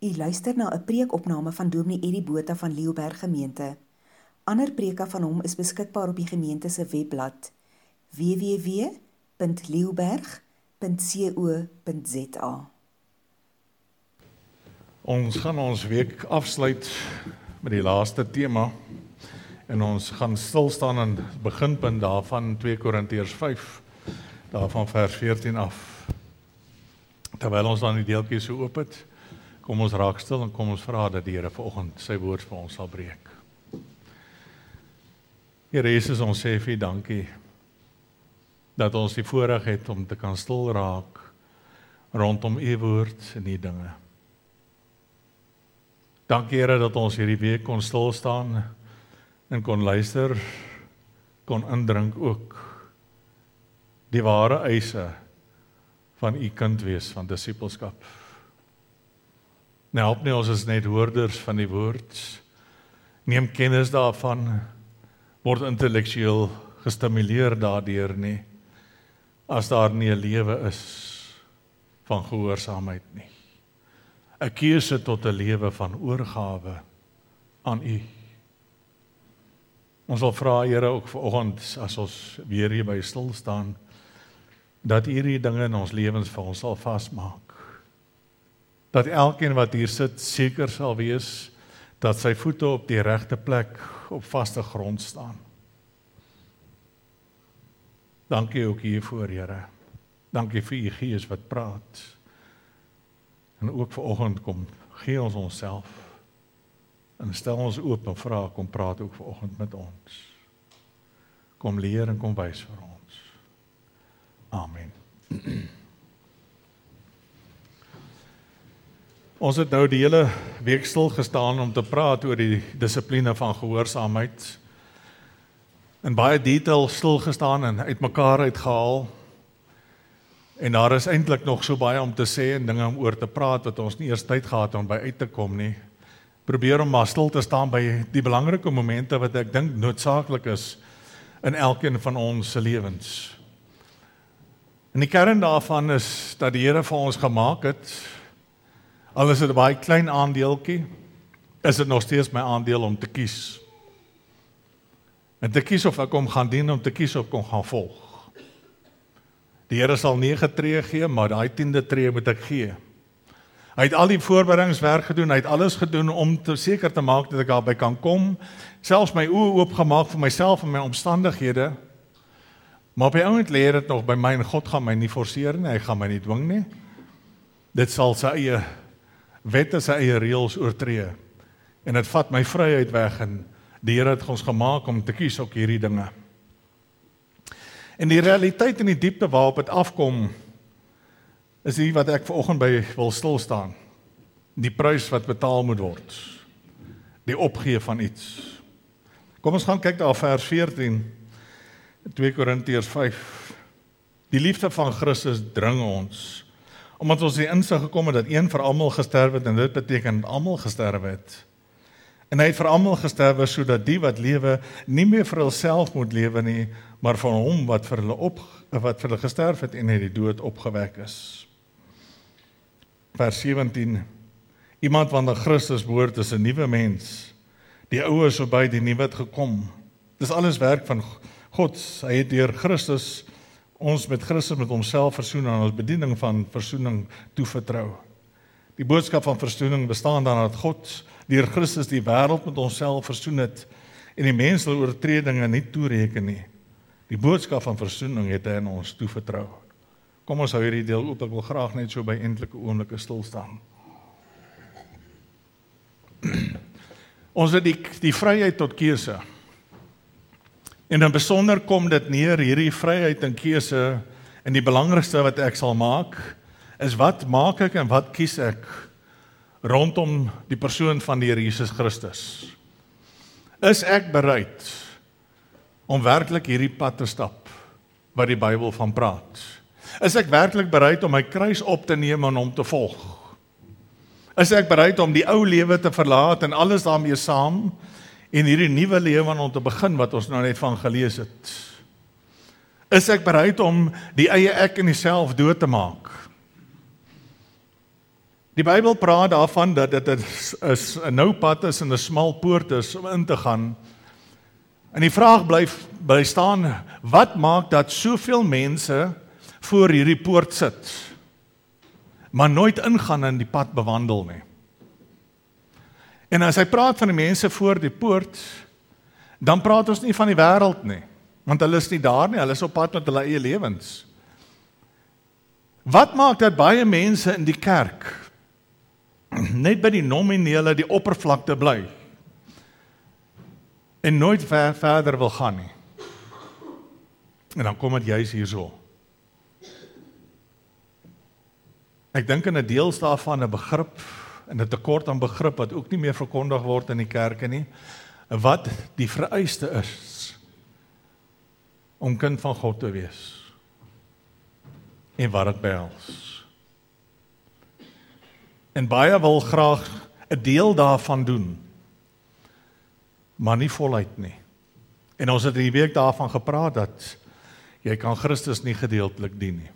U luister na 'n preekopname van Dominee Eddie Botha van Leeuberg Gemeente. Ander preke van hom is beskikbaar op die gemeente se webblad www.leeuberg.co.za. Ons gaan ons week afsluit met die laaste tema en ons gaan stil staan aan die beginpunt daarvan 2 Korintiërs 5, daarvan vers 14 af. Terwyl ons dan die deeltjie so oop het, kom ons raak stil en kom ons vra dat die Here vanoggend sy woord vir ons sal breek. Here Jesus, ons sê vir U dankie dat ons die voorreg het om te kan stil raak rondom U woord en U dinge. Dankie Here dat ons hierdie week kon stil staan en kon luister, kon indrink ook die ware eise van U kind wees van disippelskap. Nou help nie ons is net hoorders van die woord, neem kennis daarvan, word intellektueel gestimuleer daardeur nie, as daar nie 'n lewe is van gehoorsaamheid nie. 'n Keuse tot 'n lewe van oorgawe aan U. Ons wil vra Here ook vanoggend, as ons weer hier by stil staan, dat U hierdie dinge in ons lewens vir ons sal vasmaak. Dat elkeen wat hier sit seker sal wees dat sy voete op die regte plek op vaste grond staan. Dankie ook hiervoor, Here. Dankie vir U Gees wat praat. En ook vanoggend kom gee ons onsself en stel ons oop en vra, kom praat ook vanoggend met ons. Kom leer en kom wys vir ons. Amen. Ons het nou die hele week stil gestaan om te praat oor die dissipline van gehoorsaamheid. In baie detail stil gestaan en uitmekaar uitgehaal. En daar is eintlik nog so baie om te sê en dinge om oor te praat wat ons nie eers tyd gehad het om by uit te kom nie. Probeer om maar stil te staan by die belangrike momente wat ek dink noodsaaklik is in elkeen van ons se lewens. En die kern daarvan is dat die Here vir ons gemaak het. Al is dit 'n baie klein aandeeltjie, is dit nog steeds my aandeel om te kies. En te kies of ek hom gaan dien, om te kies of ek hom gaan volg. Die Here sal 9 tree gee, maar daai 10de tree moet ek gee. Hy het al die voorbereidingswerk gedoen, hy het alles gedoen om seker te maak dat ek daarby kan kom, selfs my oë oopgemaak vir myself en my omstandighede. Maar op die oomblik lê dit nog by my en God gaan my nie forceer nie, hy gaan my nie dwing nie. Dit sal sy eie wette, sy eie reëls oortree. En dit vat my vryheid weg en die Here het ons gemaak om te kies op hierdie dinge. En die realiteit en die diepte waarop dit afkom, is die wat ek vanoggend by wil stil staan. Die prys wat betaal moet word. Die opgee van iets. Kom ons gaan kyk daar vers 14, 2 Korintiërs 5. Die liefde van Christus dring ons, omdat ons die insig gekom het dat een vir almal gesterf het, en dit beteken dat almal gesterf het. En hy het vir almal gesterf sodat die wat lewe nie meer vir hulself moet lewe nie, maar van hom wat vir hulle gesterf het en uit die dood opgewek is. Vers 17. Iemand wat aan Christus behoort is 'n nuwe mens. Die ou is verby, die nuwe het gekom. Dis alles werk van God. Hy het deur Christus ons met Christus met homself versoen en ons bediening van versoening toevertrou. Die boodskap van versoening bestaan dan dat God deur Christus die wêreld met homself versoen het en die menselijke oortredinge nie toereken nie. Die boodskap van versoening het hy aan ons toevertrou. Kom ons hou hierdie deel oop, ek wil graag net so by enkele oomblikke stil staan. Ons het die vryheid tot keuse. En in besonder kom dit neer, hierdie vryheid en keuse, en die belangrikste wat ek sal maak, is wat maak ek en wat kies ek rondom die persoon van die Here Jesus Christus. Is ek bereid om werklik hierdie pad te stap wat die Bybel van praat? Is ek werklik bereid om my kruis op te neem en hom te volg? Is ek bereid om die ou lewe te verlaat en alles daarmee saam en hierdie nuwe lewe aan te begin wat ons nou net van gelees het? Is ek bereid om die eie ek en die self dood te maak? Die Bybel praat daarvan dat dit 'n nou pad is en 'n smal poort is om in te gaan. En die vraag bly staan, wat maak dat soveel mense voor hierdie poort sit, maar nooit ingaan en die pad bewandel nie? En as hy praat van die mense voor die poort, dan praat ons nie van die wêreld nie, want hulle is nie daar nie, hulle is op pad met hulle eie lewens. Wat maak dat baie mense in die kerk net by die nominele, die oppervlakte bly en nooit verder wil gaan nie? En dan kom dit juis hierso. Ek dink in 'n deels daarvan 'n begrip en 'n tekort aan begrip wat ook nie meer verkondig word in die kerke nie, wat die vereiste is om kind van God te wees en wat dit behels. En baie wil graag 'n deel daarvan doen, maar nie voluit nie. En ons het die week daarvan gepraat dat jy kan Christus nie gedeeltelik dien nie.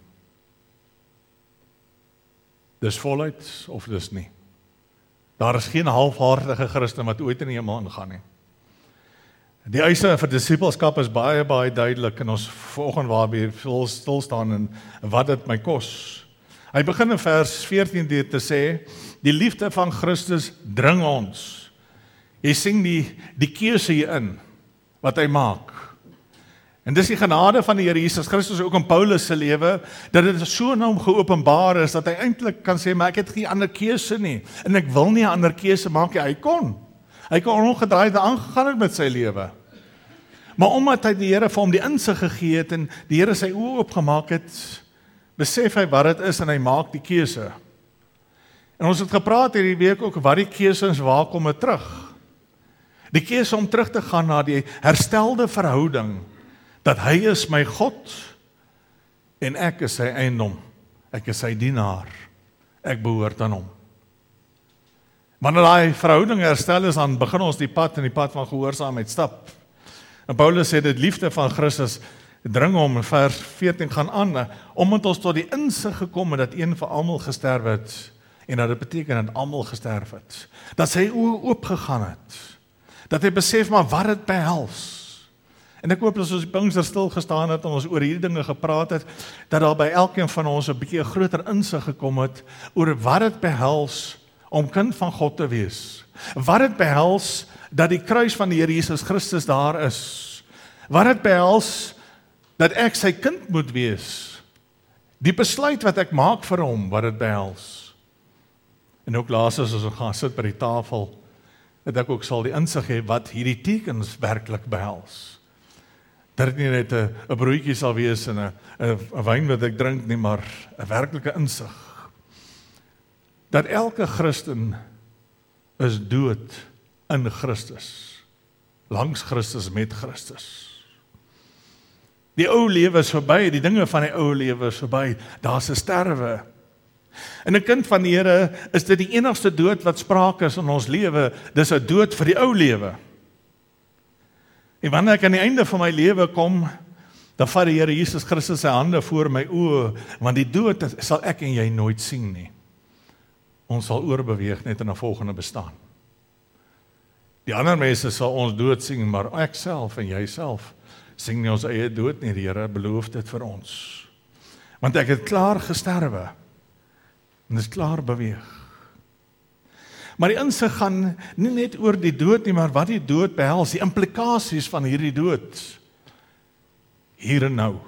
Dis voluit of dis nie. Daar is geen halfhartige Christen wat ooit in die hemel ingaan nie. Die eise vir disippelskap is baie duidelik en ons vanoggend waar weer veel stil staan en wat dit my kos. Hy begin in vers 14 deur te sê, die liefde van Christus dring ons. Jy sien die keuse hierin, wat hy maak. En dis die genade van die Here Jesus Christus ook in Paulus se lewe, dat dit so na hom geopenbaar is, dat hy eintlik kan sê, maar ek het geen ander keuse nie, en ek wil nie 'n ander keuse maak nie. Hy kon ongedraaid aangegaan het met sy lewe. Maar omdat hy die Here vir hom die insig gegee het, en die Here sy oë oopgemaak het, besef hy wat dit is, en hy maak die keuse. En ons het gepraat hierdie week ook, wat die keuse is, waar kom dit terug? Die keuse om terug te gaan na die herstelde verhouding, dat hy is my God, en ek is sy eiendom, ek is sy dienaar, ek behoort aan hom. Wanneer daai verhouding herstel is, dan begin ons die pad van gehoorsaamheid stap. En Paulus sê dit liefde van Christus dring hom, vers 14 gaan aan, omdat ons tot die insig gekom het, dat een vir almal gesterf het, en dat dit beteken dat almal gesterf het, dat sy oë oopgegaan het, dat hy besef maar wat dit behels. En ek hoop as ons Pinkster stil gestaan het en ons oor hierdie dinge gepraat het, dat daar by elkeen van ons 'n bietjie groter insig gekom het oor wat dit behels om kind van God te wees. Wat dit behels dat die kruis van die Here Jesus Christus daar is. Wat dit behels dat ek sy kind moet wees. Die besluit wat ek maak vir hom, wat dit behels. En ook laasens as ons gaan sit by die tafel, dat ek ook sal die insig hê wat hierdie tekens werklik behels. Dat dit nie net 'n broodjie sal wees en 'n wyn wat ek drink nie, maar 'n werklike insig. Dat elke Christen is dood in Christus, langs Christus, met Christus. Die ou lewe is verby, die dinge van die ou lewe is verby, daar's 'n sterwe. En 'n kind van die Here is dit die enigste dood wat sprake is in ons lewe, dis 'n dood vir die ou lewe. En wanneer ek aan die einde van my lewe kom, dan vat die Here Jesus Christus sy hande voor my oë, want die dood sal ek en jy nooit sien nie. Ons sal oorbeweeg net in 'n volgende bestaan. Die ander mense sal ons dood sien, maar ek self en jy self sien nie ons eie dood nie. Die Here beloof dit vir ons. Want ek het klaar gesterwe en is klaar beweeg. Maar die insig gaan nie net oor die dood nie, maar wat die dood behels, die implikasies van hierdie dood. Hier en nou.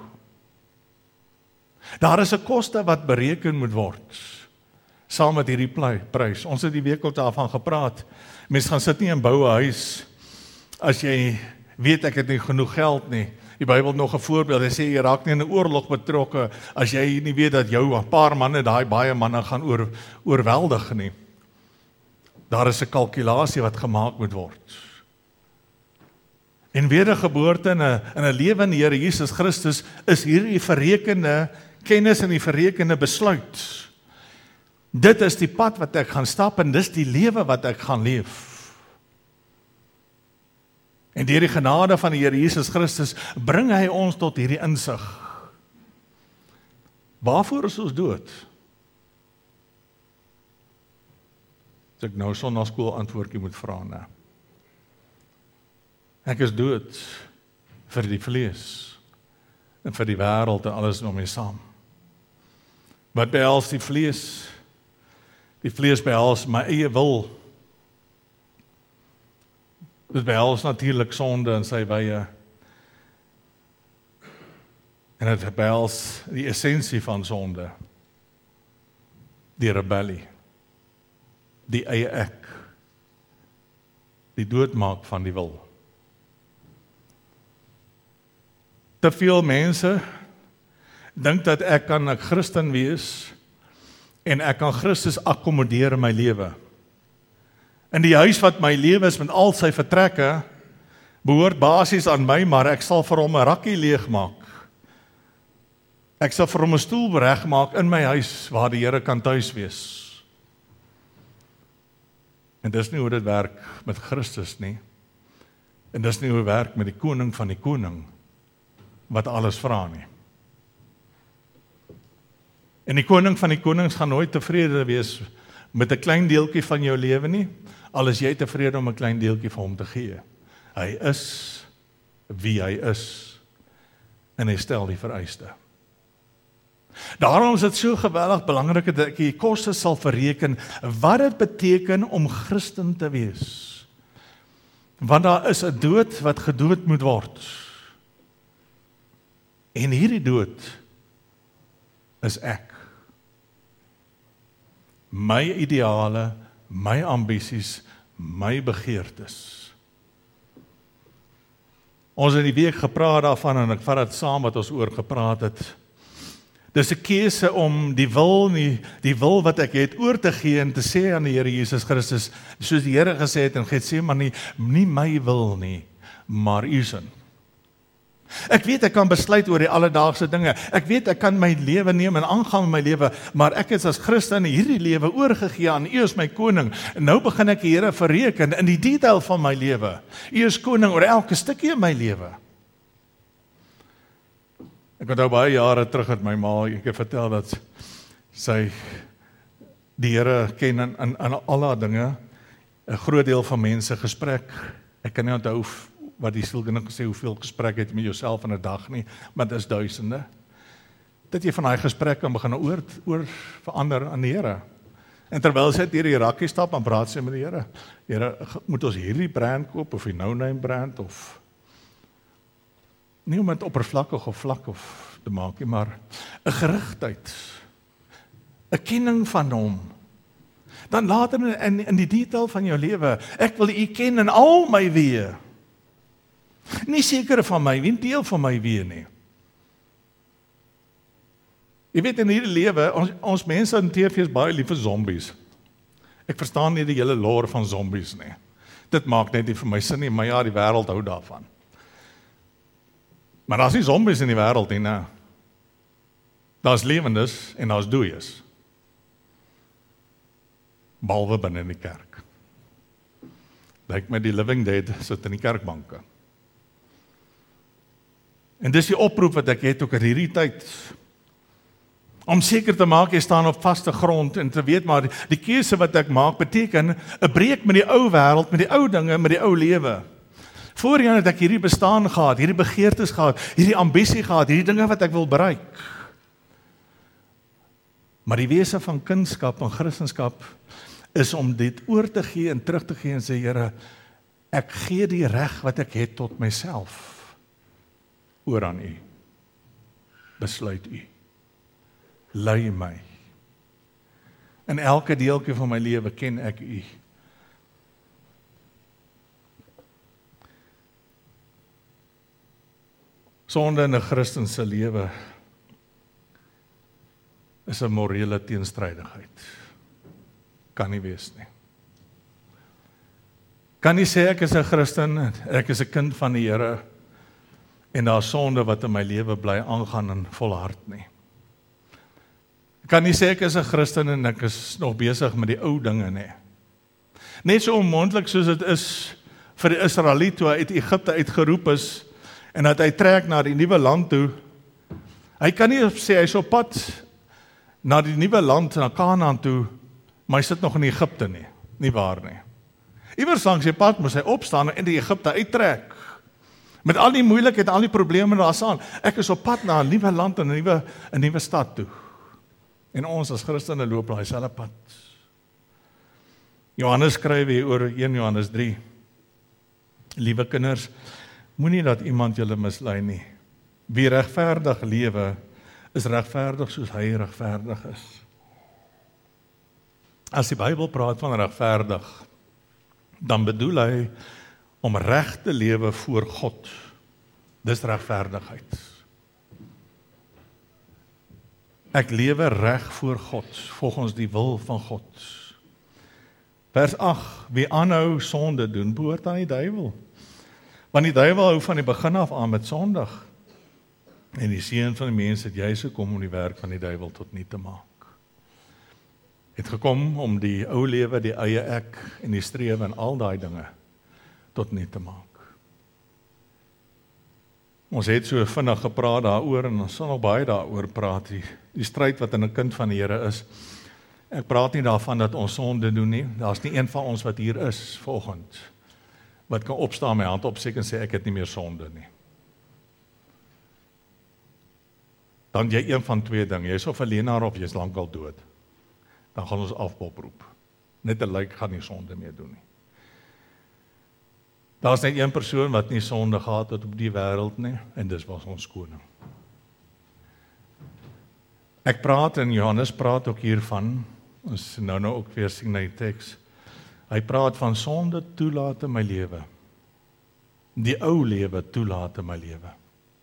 Daar is 'n koste wat bereken moet word, saam met hierdie prys. Ons het die week al daarvan gepraat. Mense gaan sit nie en bou 'n huis, as jy weet ek het nie genoeg geld nie. Die Bybel nog 'n voorbeeld, hy sê jy raak nie in 'n oorlog betrokke, as jy nie weet dat jou 'n paar manne, daai baie manne gaan oorweldig nie. Daar is 'n kalkulasie wat gemaak moet word. En wedergeboorte in 'n lewe in die Here Jesus Christus is hierdie verrekende kennis en die verrekende besluit. Dit is die pad wat ek gaan stap en dis die lewe wat ek gaan leef. En deur die genade van die Here Jesus Christus bring hy ons tot hierdie insig. Waarvoor is ons dood? As ek nou sonnaskool antwoordjie moet vra, nee. Ek is dood vir die vlees en vir die wêreld en alles om my saam. Wat behels die vlees? Die vlees behels my eie wil. Dit behels natuurlik sonde in sy wye. En dit behels die essensie van sonde. Die rebellie. Die eie ek. Die doodmaak van die wil. Te veel mense dink dat ek kan 'n Christen wees en ek kan Christus akkommodeer in my lewe. In die huis wat my lewe is met al sy vertrekke, behoort basies aan my, maar ek sal vir hom 'n rakkie leegmaak. Ek sal vir hom 'n stoel regmaak in my huis waar die Here kan tuis wees. En dis nie hoe dit werk met Christus nie. En dis nie hoe dit werk met die koning van die koning wat alles vra nie. En die koning van die konings gaan nooit tevrede wees met 'n klein deeltjie van jou lewe nie, al is jy tevrede om 'n klein deeltjie vir hom te gee. Hy is wie hy is en hy stel die vereiste. Daarom is dit so geweldig belangrik dat ek die koste sal verreken wat dit beteken om Christen te wees. Want daar is 'n dood wat gedood moet word. En hierdie dood is ek. My ideale, my ambisies, my begeertes. Ons het die week gepraat daarvan en ek vat dit saam wat ons oor gepraat het. Dis 'n keuse om die wil wat ek het oor te gee en te sê aan die Here Jesus Christus, soos die Here gesê het in Getsemane, nie my wil nie, maar u sin. Ek weet ek kan besluit oor die alledaagse dinge. Ek weet ek kan my lewe neem en aangaan met my lewe, maar ek het as Christen hierdie lewe oorgegee aan U as my koning. En nou begin ek die Here verreken in die detail van my lewe. U is koning oor elke stukkie in my lewe. Ek onthou baie jare terug het my ma eendag vertel dat sy die Here ken in al haar dinge. 'n Groot deel van mense gesprek. Ek kan nie onthou wat die sielkundige gesê hoeveel gesprek het met jouself in 'n dag nie, maar dit is duisende. Dat jy van daai gesprek kan begin oor verander aan die Here. En terwyl sy deur die rakkie stap, dan praat sy met die Here. Here, moet ons hierdie brand koop of die no-name brand of nie om dit oppervlakkig of vlak of te maak nie, maar 'n gerigtheid, 'n kenning van hom. Dan later in die detail van jou lewe, ek wil U ken in al my weë. Nie sekere van my, nie deel van my weë nie. Jy weet in hierdie lewe, ons mense in TV is baie lief vir zombies. Ek verstaan nie die hele lore van zombies nie. Dit maak net nie vir my sin nie, maar ja, die wêreld hou daarvan. Maar daar's nie zombies in die wêreld nie, nee. Daar's lewendes en daar's dooies. Behalwe binne in die kerk. Lyk my die living dead sit in die kerkbanke. En dis die oproep wat ek het ook in hierdie tyd, om seker te maak, jy staan op vaste grond, en te weet maar, die keuse wat ek maak, beteken, 'n breek met die ou wêreld, met die ou dinge, met die ou lewe. Voorheen het ek hierdie bestaan gehad, hierdie begeertes gehad, hierdie ambisie gehad, hierdie dinge wat ek wil bereik. Maar die wese van kindskap en Christendom is om dit oor te gee en terug te gee en sê, Here, ek gee die reg wat ek het tot myself oor aan U. Besluit U. Lei my. In elke deeltjie van my lewe ken ek U. Sonde in 'n Christen se lewe is 'n morele teenstrydigheid. Kan nie wees nie. Kan nie sê ek is 'n Christen, ek is 'n kind van die Here, en daar sonde wat in my lewe bly aangaan en volhard nie. Kan nie sê ek is 'n Christen en ek is nog besig met die ou dinge nie. Net so onmoontlik soos dit is vir die Israeliet toe hy uit Egipte uitgeroep is en dat hy trek na die nuwe land toe. Hy kan nie sê hy is op pad na die nuwe land, na Kanaan toe, maar hy sit nog in Egipte nie. Nie waar nie. Iewers langs die pad moes hy opstaan en die Egipte uittrek. Met al die moeilikheid, al die probleme daarsaan. Ek is op pad na 'n nuwe land en 'n nuwe stad toe. En ons as Christene loop daai selfde pad. Johannes skryf hier oor 1 Johannes 3. Liewe kinders, moenie dat iemand julle mislei nie. Wie regverdig lewe, is regverdig soos hy regverdig is. As die Bybel praat van regverdig, dan bedoel hy om reg te lewe voor God. Dis regverdigheid. Ek lewe reg voor God, volgens die wil van God. Vers 8, wie aanhou sonde doen, behoort aan die duiwel. Want die duiwel hou van die begin af aan met sondig. En die seun van die mens het juis gekom om die werk van die duiwel tot nul te maak. Het gekom om die ou lewe, die eie ek en die strewe en al daai dinge tot nul te maak. Ons het so vinnig gepraat daaroor en ons sal nog baie daaroor praat, die stryd wat in 'n kind van die Here is. Ek praat nie daarvan dat ons sonde doen nie, daar's nie een van ons wat hier is vanoggend, wat kan opstaan my hand opsteek en sê ek het nie meer sonde nie. Dan jy een van twee dinge, jy's of 'n leienaar of jy's lankal dood. Dan gaan ons afpoproep. Net 'n lijk gaan nie sonde meer doen nie. Daar's net een persoon wat nie sonde gehad het op die wêreld nie, en dis was ons koning. Ek praat en Johannes praat ook hiervan, ons nou ook weer sien na die teks. Hy praat van sonde toelaat in my lewe. Die ou lewe toelaat in my lewe.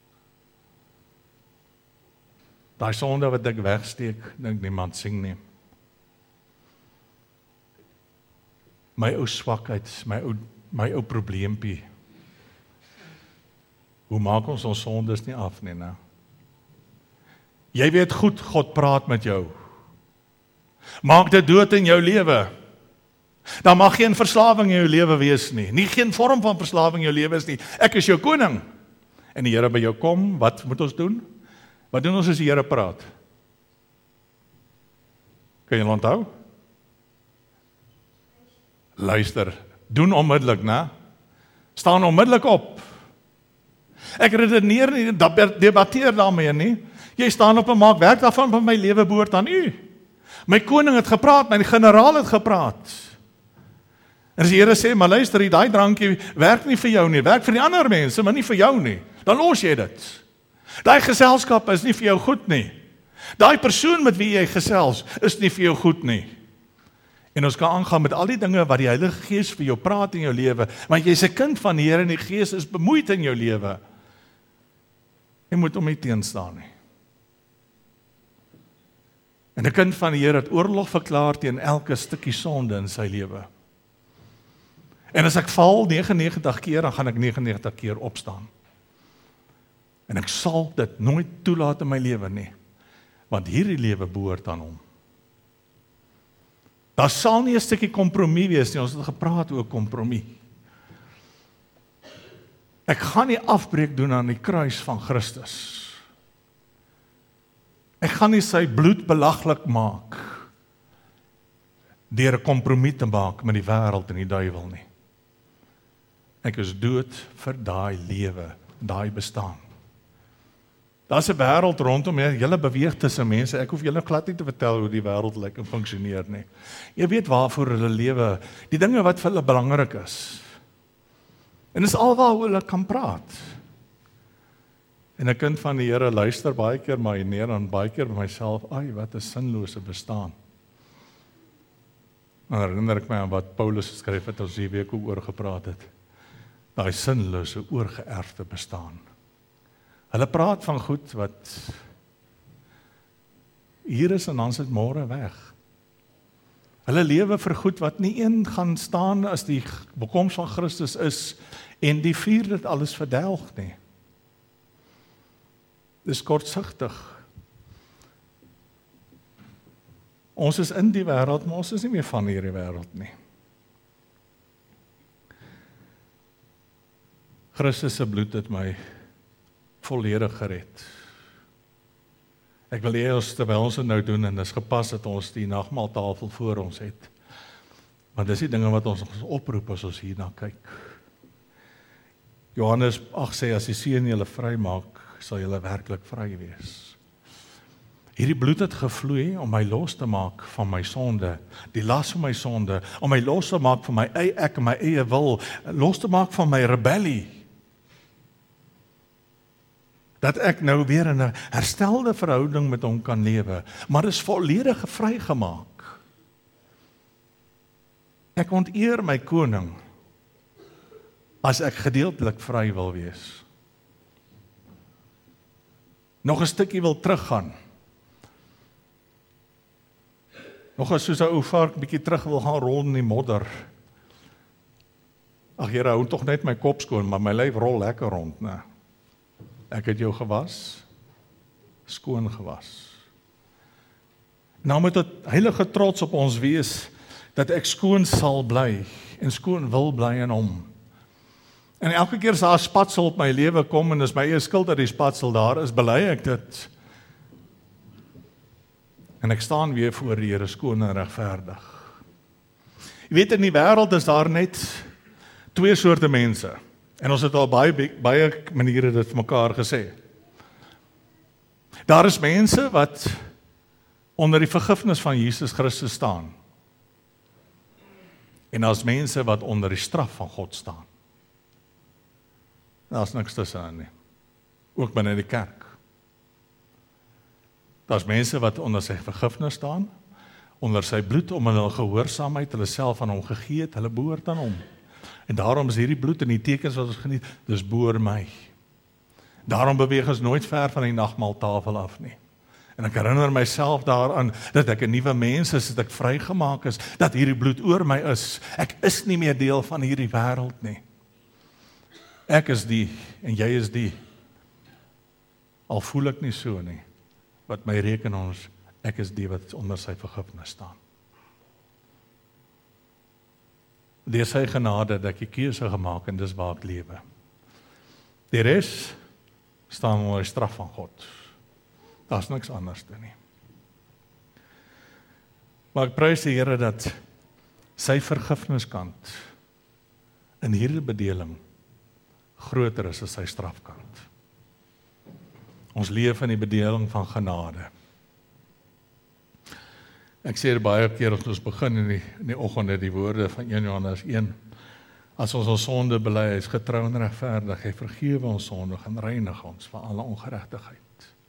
Daai sonde wat ek wegsteek, dink niemand sien nie. My ou swakheid, my ou probleempie. Hoe maak ons sondes nie af nie, né? Jy weet goed, God praat met jou. Maak dit dood in jou lewe. Dan mag geen verslawing in jou lewe wees nie. Nie geen vorm van verslawing in jou lewe is nie. Ek is jou koning. En die Here by jou kom, wat moet ons doen? Wat doen ons as die Here praat? Kan jy onthou? Luister, doen onmiddellik, né? Staan onmiddellik op. Ek redeneer nie, debatteer daarmee nie. Jy staan op en maak werk daarvan, van my lewe behoort aan u. My koning het gepraat, my generaal het gepraat. En as die Here sê, maar luister, die drankie werk nie vir jou nie, werk vir die ander mense, maar nie vir jou nie. Dan los jy dit. Daai geselskap is nie vir jou goed nie. Daai persoon met wie jy gesels is nie vir jou goed nie. En ons kan aangaan met al die dinge wat die Heilige Gees vir jou praat in jou lewe, want jy's 'n kind van die Here en die Gees is bemoeid in jou lewe. Jy moet hom nie teenstaan nie. En 'n kind van die Here het oorlog verklaar teen elke stukkie sonde in sy lewe. En as ek val 99 keer, dan gaan ek 99 keer opstaan. En ek sal dit nooit toelaat in my lewe nie, want hierdie lewe behoort aan hom. Daar sal nie 'n stukkie kompromie wees nie, ons het gepraat oor kompromie. Ek gaan nie afbreek doen aan die kruis van Christus. Ek gaan nie sy bloed belaglik maak deur 'n kompromie te maak met die wêreld en die duiwel nie. Ek is dood vir daai lewe, daai bestaan. Daar's 'n wêreld rondom julle beweeg tussen mense. Ek hoef julle glad nie te vertel hoe die wêreld lyk en funksioneer nie. Jy weet waarvoor hulle lewe, die dinge wat vir hulle belangrik is. En dis alwaar hulle kan praat. En 'n kind van die Here luister baie keer maar neer en baie keer by myself, ai, wat 'n sinlose bestaan. Dan herinner ek my aan wat Paulus geskryf het as die week oor gepraat het. Daai sinlose oorgeerfde bestaan. Hulle praat van goed wat hier is en dan is dit môre weg. Hulle lewe vir goed wat nie een gaan staan as die bekoms van Christus is en die vuur dit alles verdelg nie. Dis kortsigtig. Ons is in die wêreld, maar ons is nie meer van hierdie wêreld nie. Christus se bloed het my volledig gered. Ek wil hê ons terwyl ons dit nou doen en dis gepas dat ons die nagmaaltafel voor ons het, Maar dis die dinge wat ons oproep as ons hierna kyk. Johannes 8 sê, as die Seun julle vry maak, sal julle werklik vry wees. Hierdie bloed het gevloei om my los te maak van my sonde, die las van my sonde, om my los te maak van my eie ek en my eie wil, los te maak van my rebellie. Dat ek nou weer in 'n herstelde verhouding met hom kan lewe, maar is volledig vrygemaak. Ek onteer my koning as ek gedeeltelik vry wil wees. Nog 'n stukkie wil teruggaan. Nog as soos 'n ou vark bietjie terug wil gaan rol in die modder. Ag Here, hou tog net my kop skoon, maar my lyf rol lekker rond, né? Ek het jou gewas, skoon gewas. Nou moet dit heilige trots op ons wees, dat ek skoon sal bly, en skoon wil bly in hom. En elke keer as daar 'n spatsel op my lewe kom, en dis my eie skuld dat die spatsel daar is, bely ek dit. En ek staan weer voor die Here skoon en regverdig. Jy weet, in die wêreld is daar net 2 soorte mense. En ons het al baie maniere dit vir mekaar gesê. Daar is mense wat onder die vergifnis van Jesus Christus staan. En daar's mense wat onder die straf van God staan. Daar's niks tussenin nie. Ook binne die kerk. Daar's mense wat onder sy vergifnis staan, onder sy bloed, om hulle gehoorsaamheid, hulle self aan hom gegee het, hulle behoort aan hom. En daarom is hierdie bloed en die tekens wat ons geniet, dis boor my. Daarom beweeg ons nooit ver van die nagmaaltafel af nie. En ek herinner myself daaraan, dat ek 'n nuwe mens is, dat ek vrygemaak is, dat hierdie bloed oor my is. Ek is nie meer deel van hierdie wêreld nie. Ek is die, en jy is die. Al voel ek nie so nie. Wat my reken ons, ek is die wat onder sy vergifnis staan. Deur sy genade het ek die keuse gemaak, en dis waar ek lewe. Die res staan onder die straf van God. Daar's niks anders nie. Maar ek prys die Here dat sy vergifniskant in hierdie bedeling groter is as sy strafkant. Ons leef in die bedeling van genade. Ek sê dit baie keer as ons begin in die oggende die woorde van 1 Johannes 1. As ons ons sonde bely, hy is getrou en regverdig, hy vergewe ons sonde en reinig ons van alle ongeregtigheid.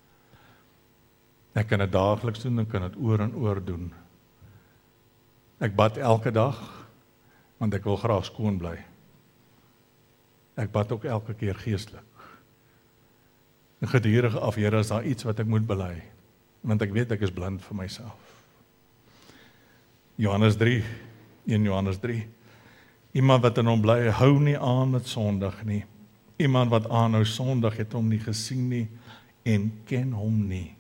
Ek kan dit daagliks doen, ek kan dit oor en oor doen. Ek bad elke dag, want ek wil graag skoon bly. Ek bad ook elke keer geestelik. En gedurig af, Here, is daar iets wat ek moet bely, want ek weet ek is blind vir myself. Johannes 3, 1 Johannes 3. Iemand wat in hom bly, hou nie aan met sondig nie. Iemand wat aanhou sondig, het hom nie gesien nie en ken hom nie.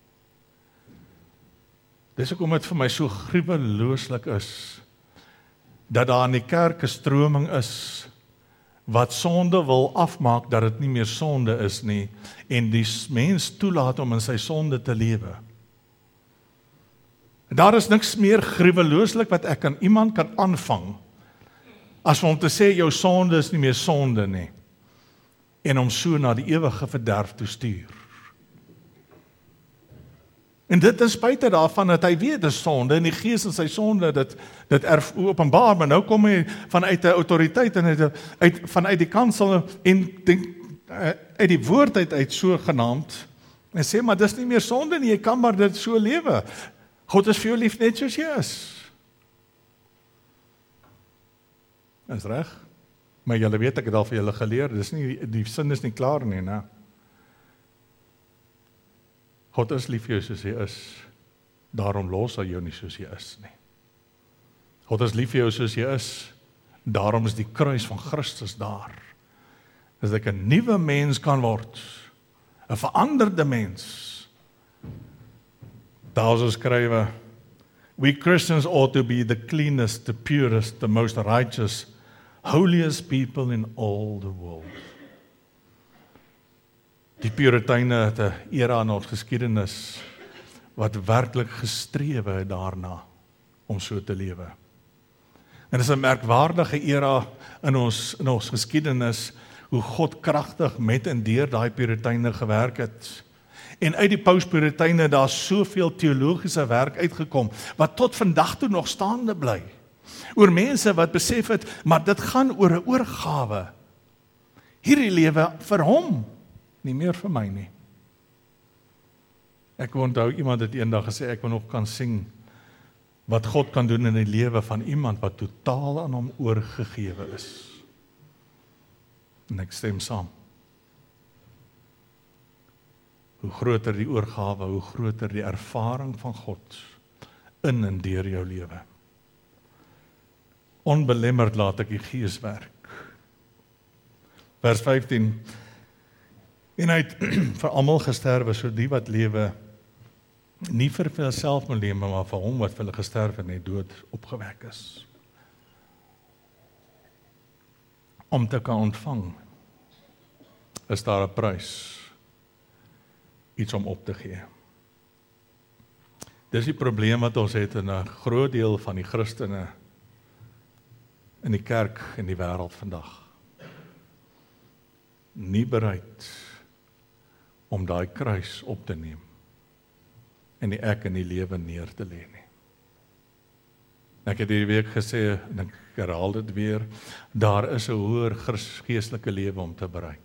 Dis hoekom dit vir my so gruwelooslik is, dat daar in die kerk 'n stroming is, wat sonde wil afmaak, dat dit nie meer sonde is nie, en die mens toelaat om in sy sonde te lewe. Daar is niks meer gruwelooslik wat ek aan iemand kan aanvang, as om te sê, jou sonde is nie meer sonde nie, en om so na die ewige verderf te stuur. En dit ten spyte daarvan dat hy weet dis sonde, en die Gees in sy sonde dit openbaar, maar nou kom hy vanuit 'n autoriteit en vanuit die kansel en uit die woord uit so genaamd, en sê, maar dis nie meer sonde nie, jy kan maar dit so lewe. God is vir jou lief net soos jy is. Is reg? Maar julle weet, ek het al vir julle geleer, die sin is nie klaar nie, né? God is lief vir jou soos jy is, daarom los hy jou nie soos jy is nie. God is lief vir jou soos jy is, daarom is die kruis van Christus daar, dat ek 'n nuwe mens kan word, 'n veranderde mens. Daar is skrywe, we Christians ought to be the cleanest, the purest, the most righteous, holiest people in all the world. Die Purityne het 'n era in ons geskiedenis wat werklik gestrewe het daarna om so te lewe. En dit is 'n merkwaardige era in ons geskiedenis, hoe God kragtig met en deur daai Puriteine gewerk het. En uit die Paus-Puriteine daar soveel teologiese werk uitgekom, wat tot vandag toe nog staande bly. Oor mense wat besef het, maar dit gaan oor 'n oorgawe. Hierdie lewe vir hom, nie meer vir my nie. Ek onthou iemand het eendag gesê, ek wil nog kan sing wat God kan doen in die lewe van iemand wat totaal aan hom oorgegewe is. En ek stem saam. Hoe groter die oorgawe, hoe groter die ervaring van God in en deur jou lewe. Onbelemmerd laat ek die Gees werk. Vers 15. En hy het vir almal gesterwe, so die wat lewe, nie vir hulself moet lewe, maar vir hom wat vir hulle gesterf en net dood opgewek is. Om te kan ontvang, is daar 'n prys, iets om op te gee. Dis die probleem wat ons het in 'n groot deel van die Christene in die kerk en die wêreld vandag. Nie bereid om daai kruis op te neem en die ek in die lewe neer te lê nie. Ek het hierdie week gesê, en ek herhaal dit weer, daar is 'n hoër geestelike lewe om te bereik.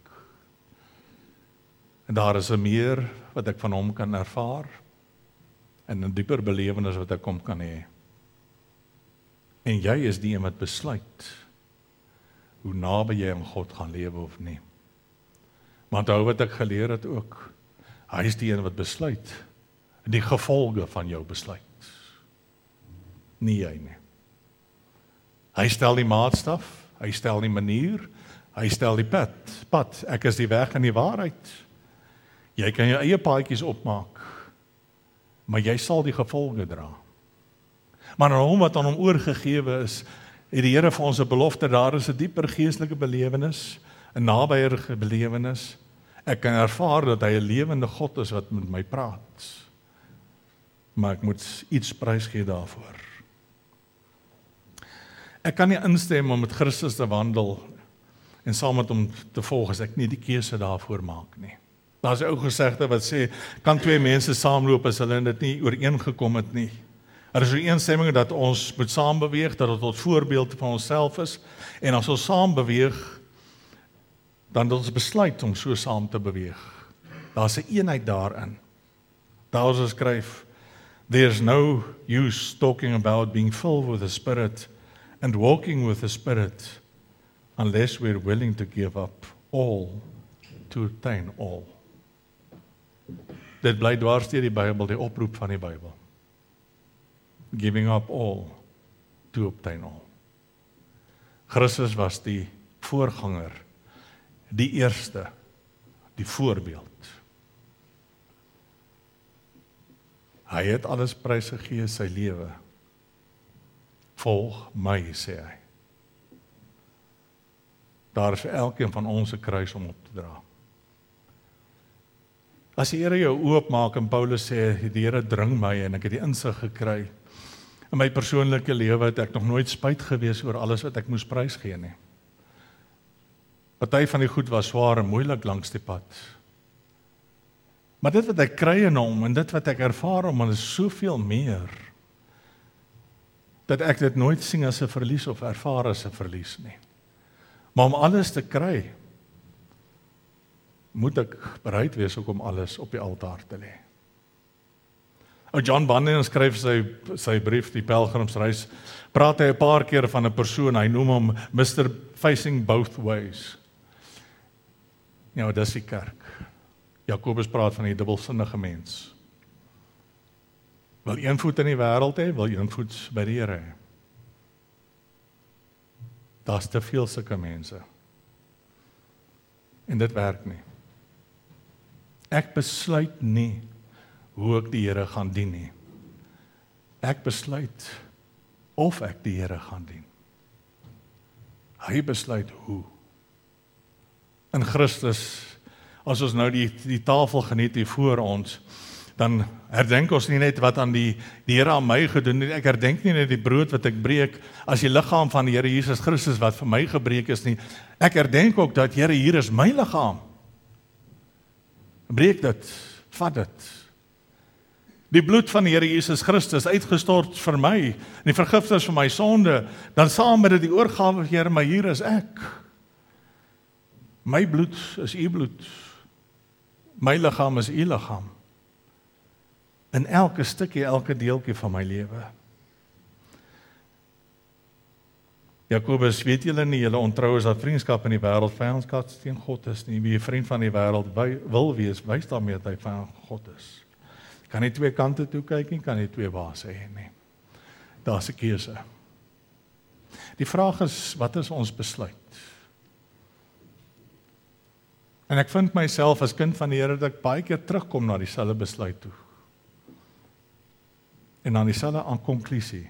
En daar is 'n meer wat ek van hom kan ervaar, en 'n dieper belewenis wat ek hom kan hê. En jy is die een wat besluit, hoe naby jy aan God gaan lewe of nie. Want onthou wat ek geleer het ook, hy is die een wat besluit, die gevolge van jou besluit. Nie jy nie. Hy stel die maatstaf, hy stel die manier, hy stel die pad. Ek is die weg en die waarheid. Jy kan jou eie paadjies opmaak, maar jy sal die gevolge dra. Maar aan hom wat aan hom oorgegewe is, het die Here vir ons 'n belofte, daar is 'n dieper geestelike belewenis, 'n nabyer belewenis. Ek kan ervaar dat hy 'n lewende God is wat met my praat. Maar ek moet iets prys gee daarvoor. Ek kan nie instem om met Christus te wandel en saam met hom te volg as ek nie die keuse daarvoor maak nie. Daar's 'n ou gesegde wat sê, kan twee mense saamloop as hulle dit nie ooreengekom het nie. Er is 'n eensstemming dat ons moet saam beweeg, dat dit tot voorbeeld van onsself is, en as ons saam beweeg, dan het ons besluit om so saam te beweeg. Daar's 'n eenheid daarin. Daar skryf, there's no use talking about being filled with the Spirit and walking with the Spirit unless we're willing to give up all to attain all. Dit bly dwars deur die Bybel, die oproep van die Bybel. Giving up all to obtain all. Christus was die voorganger, die eerste, die voorbeeld. Hy het alles prysgegee, sy lewe. Volg my, sê hy. Daar is vir elkeen van ons 'n kruis om op te dra. As die Here jou oopmaak en Paulus sê, die Here dring my en ek het die insig gekry, in my persoonlike lewe het ek nog nooit spyt gewees oor alles wat ek moes prysgee nie. Party van die goed was swaar en moeilik langs die pad. Maar dit wat ek kry in hom en dit wat ek ervaar om, is soveel meer, dat ek dit nooit sien as 'n verlies of ervaar as 'n verlies nie. Maar om alles te kry, moet ek bereid wees om alles op die altaar te lê. John Bunyan skryf sy brief, die Pelgrimsreis, praat hy 'n paar keer van 'n persoon, hy noem hom Mr. Facing Both Ways. Ja, dis die kerk. Jakobus praat van die dubbelsinnige mens. Wil een voet in die wêreld hê, wil een voet by die Here hê. Daar's te veel sulke mense. En dit werk nie. Ek besluit nie hoe ek die Here gaan dien nie. Ek besluit of ek die Here gaan dien. Hy besluit hoe. In Christus, as ons nou die tafel geniet hier voor ons, dan herdenk ons nie net wat aan die Here aan my gedoen het. Ek herdenk nie net die brood wat ek breek as die liggaam van die Here Jesus Christus wat vir my gebreek is nie. Ek herdenk ook dat Here, hier is my liggaam. Breek dit, vat dit. Die bloed van die Here Jesus Christus uitgestort vir my, en die vergifnis vir my sonde, dan saam met dit die oorgawe, Here, maar hier is ek. My bloed is u bloed. My liggaam is u liggaam. In elke stukkie, elke deeltjie van my lewe. Jakobus, weet julle nie, julle ontrou is dat vriendskap in die wêreld vyandskap teen God is nie. Wie 'n vriend van die wêreld wil wees, wys daarmee dat hy van God is. Kan nie twee kante toe kyk nie, kan nie twee baase hê nie. Daar's 'n keuse. Die vraag is, wat is ons besluit? En ek vind myself as kind van die Here dat ek baie keer terugkom na dieselfde besluit toe. En dan dieselfde aan konklusie.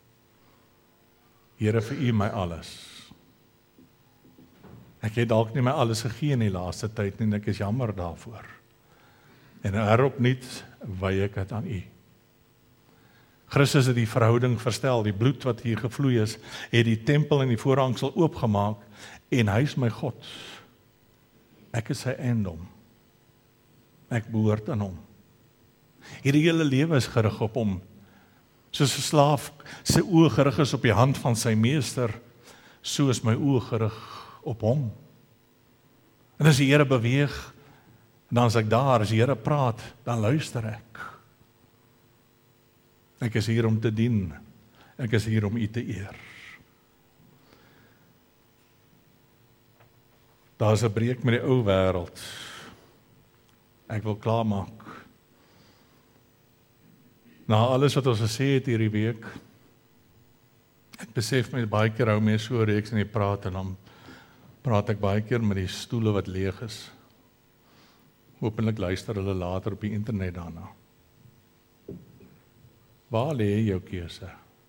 Here, vir u my alles. Ek het dalk nie my alles gegee in die laaste tyd nie, en ek is jammer daarvoor. En heropnuut wy ek dit aan u. Christus het die verhouding verstel, die bloed wat hier gevloei is, het die tempel en die voorhangsel oopgemaak, en hy is my God. Ek is sy eiendom. Ek behoort aan hom. Hierdie hele lewe is gerig op hom. Soos 'n slaaf sy oë gerig is op die hand van sy meester, so is my oë gerig op hom. En as die Here beweeg, dan as ek daar, as die Here praat, dan luister ek. Ek is hier om te dien. Ek is hier om u te eer. Daar is 'n breek met die ou wêreld. Ek wil klaarmaak. Na alles wat ons gesê het hierdie week, ek besef my baie keer hou mense so reeks in die praat, en dan praat ek baie keer met die stoele wat leeg is. Hoopelik luister hulle later op die internet daarna. Waar lê jou keuse?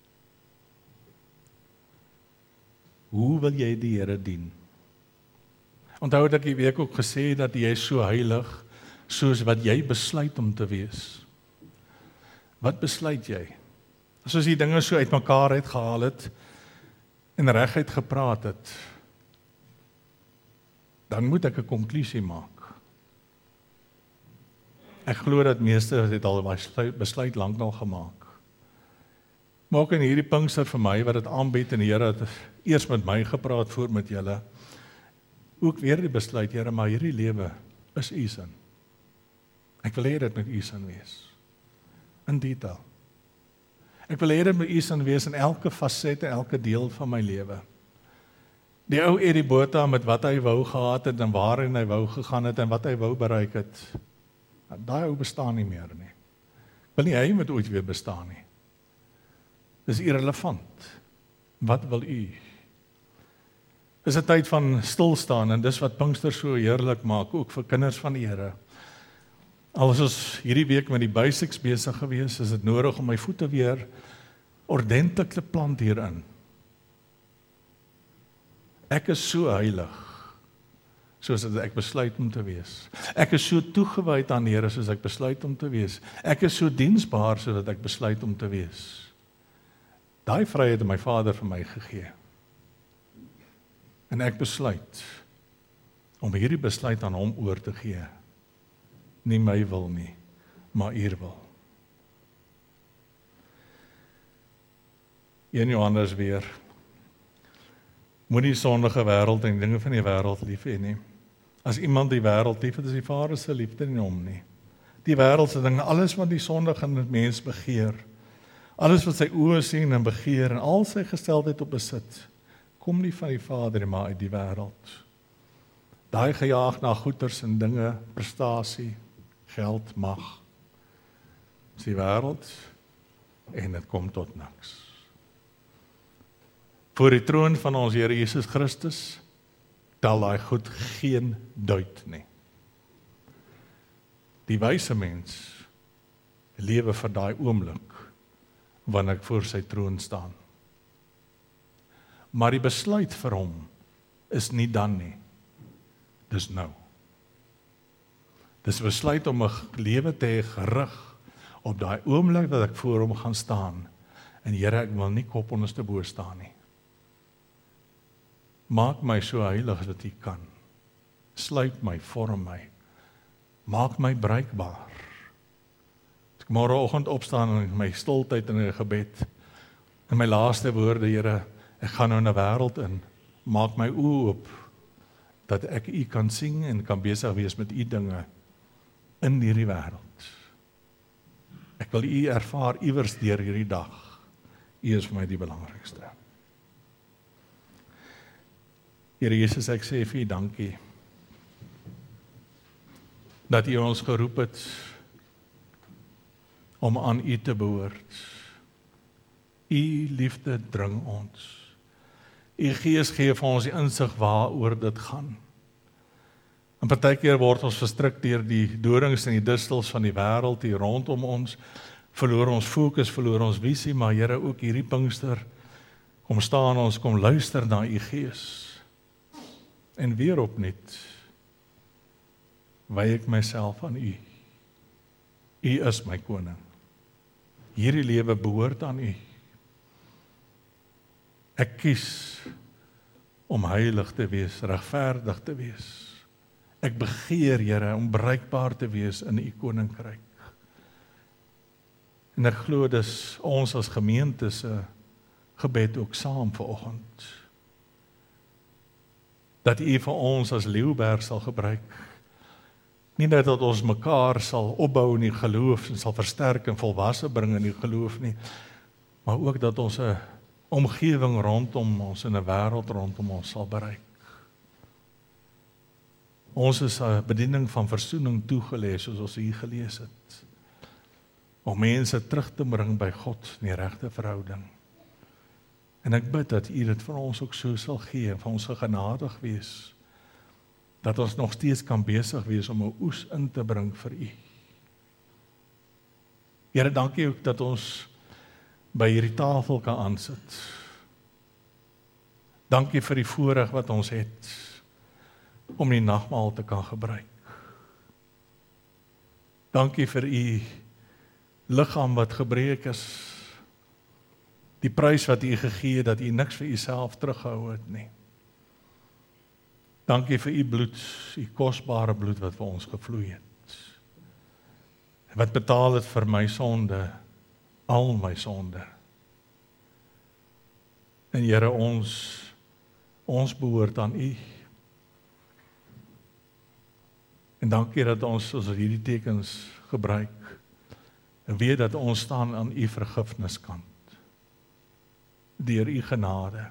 Hoe wil jy die Here dien? Onthou dat ek die week ook gesê dat jy is so heilig, soos wat jy besluit om te wees. Wat besluit jy? As ons die dinge so uitmekaar uitgehaal het, en reguit gepraat het, dan moet ek 'n konklusie maak. Ek glo dat meeste het al besluit lank al gemaak. Maar ook in hierdie Pinkster vir my, wat dit aanbied, en die Here het eers met my gepraat voor met julle, ook weer die besluit, Here, maar hierdie lewe is u sin. Ek wil hê dit met u sin wees. In detail. Ek wil hê dit met u sin wees in elke facette, elke deel van my lewe. Die ou Eddie Botha met wat hy wou gehad het, en waarheen hy wou gegaan het, en wat hy wou bereik het, daai ou bestaan nie meer nie. Wil nie hy moet ooit weer bestaan nie. Dis irrelevant. Wat wil u? Dis 'n tyd van stilstaan, en dis wat Pinkster so heerlik maak, ook vir kinders van die Here. Al is ons hierdie week met die basics besig gewees, is dit nodig om my voete weer ordentlik te plant hierin. Ek is so heilig, soos dat ek besluit om te wees. Ek is so toegewyd aan die Here, soos ek besluit om te wees. Ek is so diensbaar, sodat ek besluit om te wees. Daai vryheid het my Vader vir my gegee. En ek besluit om hierdie besluit aan hom oor te gee. Nie my wil nie, maar u wil. 1 Johannes weer. Moenie die sondige wêreld en dinge van die wêreld lief hê nie. As iemand die wêreld lief het, is die Vader se liefde nie hom nie. Die wêreldse dinge, alles wat die sondige mens begeer, alles wat sy oë sien en begeer, en al sy gesteldheid op besit, kom nie van die Vader, maar uit die wêreld. Daai gejaag na goeders en dinge, prestasie, geld, mag, is die wêreld, en dit kom tot niks. Voor die troon van ons Here Jesus Christus, tel daai goed geen duit nie. Die wyse mens lewe vir daai oomblik, wanneer ek voor sy troon staan. Maar die besluit vir hom is nie dan nie, dis nou. Dis besluit om 'n lewe te hê gerig op daai oomblik dat ek voor hom gaan staan, en Here, ek wil nie kop onderste bo staan nie. Maak my so heilig as wat U kan. Sluit my, vorm my. Maak my bruikbaar. As ek môreoggend opstaan in my stiltyd in 'n gebed, en my laaste woorde, Here, ek gaan nou in 'n wêreld in, maak my oë oop, dat ek U kan sien en kan besig wees met U dinge in hierdie wêreld. Ek wil U ervaar iewers deur hierdie dag. U is vir my die belangrikste. Here Jesus, ek sê vir U dankie dat U ons geroep het om aan U te behoort. U liefde dring ons. U Gees gee vir ons die insig waaroor dit gaan. En partykeer word ons verstrik deur die dorings en die distels van die wêreld hier rondom ons, verloor ons fokus, verloor ons visie, maar Here, ook hierdie Pinkster, kom staan ons, kom luister na U Gees. En weer opnuut, wy ek myself aan U. U is my koning. Hierdie lewe behoort aan U. Ek kies om heilig te wees, regverdig te wees. Ek begeer, Here, om bereikbaar te wees in U koninkryk. En ek glo dis ons as gemeente se gebed ook saam vanoggend. Dat U vir ons as Leeuberg sal gebruik. Nie net dat ons mekaar sal opbou in die geloof en sal versterk en volwasse bring in die geloof nie, maar ook dat ons 'n omgewing rondom ons en 'n wêreld rondom ons sal bereik. Ons is 'n bediening van versoening toegelees, soos ons hier gelees het, om mense terug te bring by God in die regte verhouding. En ek bid dat U dit vir ons ook so sal gee, en vir ons genadig wees, dat ons nog steeds kan besig wees om 'n oes in te bring vir U. Here, dankie ook dat ons by hierdie tafel kan aansit. Dankie vir die voorreg wat ons het om die nagmaal te kan gebruik. Dankie vir U liggaam wat gebreek is, die prys wat U gegee het, dat U niks vir Uself teruggehou het nie. Dankie vir U bloed, U kosbare bloed wat vir ons gevloei het. En wat betaal het vir my sonde, al my sonde. En Here, ons behoort aan U. En dankie dat ons hierdie tekens gebruik, en weet dat ons staan aan U vergifniskant, deur U genade,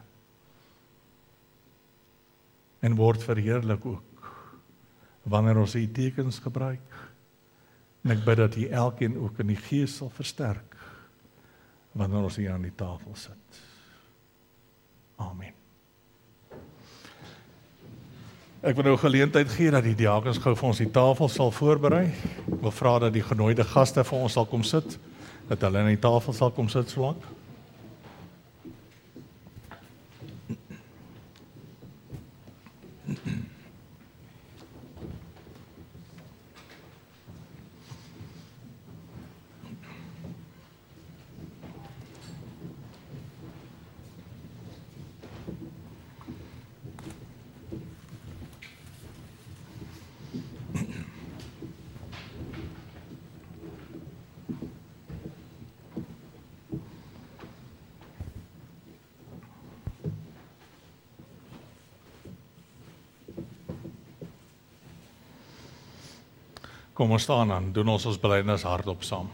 en word verheerlik ook, wanneer ons die tekens gebruik, en ek bid dat U elkeen ook in die Gees sal versterk, wanneer ons hier aan die tafel sit. Amen. Ek wil nou geleentheid gee dat die diakens gou vir ons die tafel sal voorberei. Ek wil vra dat die genooide gaste vir ons sal kom sit, dat hulle aan die tafel sal kom sit solank. Kom ons staan aan, doen ons belydenis hardop saam.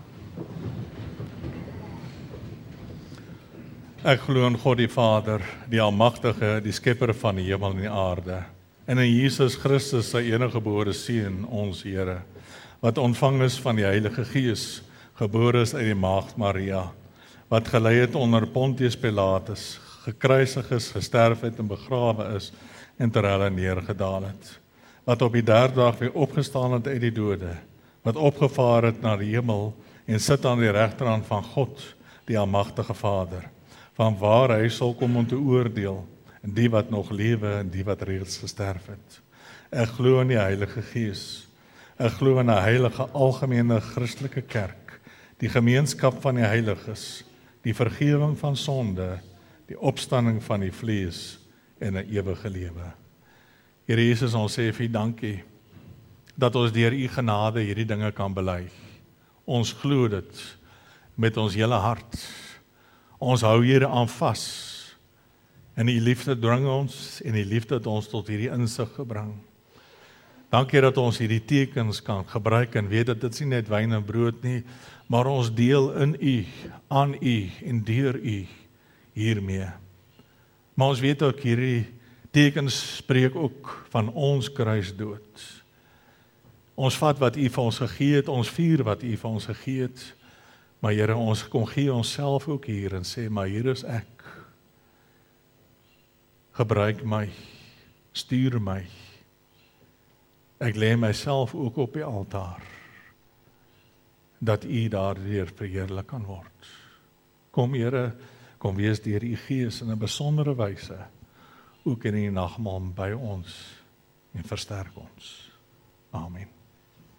Ek glo in God die Vader, die Almagtige, die Skepper van die hemel en die aarde, en in Jesus Christus, sy eniggebore Seun, ons Here, wat ontvang is van die Heilige Gees, gebore is uit die Maagd Maria, wat gelei het onder Pontius Pilatus, gekruisig is, gesterf het en begrawe is, en ter helle neergedaal het, wat op die derde dag weer opgestaan het uit die dode, wat opgevaar het na die hemel, en sit aan die regterhand van God, die Almagtige Vader, van waar hy sal kom om te oordeel, en die wat nog lewe, en die wat reeds gesterf het. Ek glo in die Heilige Gees, ek glo in 'n heilige algemene Christelike kerk, die gemeenskap van die heiliges, die vergifnis van sonde, die opstanding van die vlees en 'n ewige lewe. Here Jesus, ons sê vir U dankie dat ons deur U genade hierdie dinge kan bely. Ons glo dit met ons hele hart. Ons hou hier aan vas. En U liefde dring ons en U liefde het ons tot hierdie insig gebring. Dankie dat ons hierdie tekens kan gebruik en weet dat dit nie net wyn en brood nie, maar ons deel in U, aan U en deur U hiermee. Maar ons weet ook hierdie tekens spreek ook van ons kruisdood. Ons vat wat U vir ons gegee het, ons vier wat U vir ons gegee het, maar Here, ons kom gee onsself ook hier en sê, maar hier is ek. Gebruik my, stuur my. Ek lê myself ook op die altaar, dat U daardeur verheerlik kan word. Kom Here, kom wees deur U Gees in 'n besondere wyse, ook in die nagmaal by ons, en versterk ons. Amen.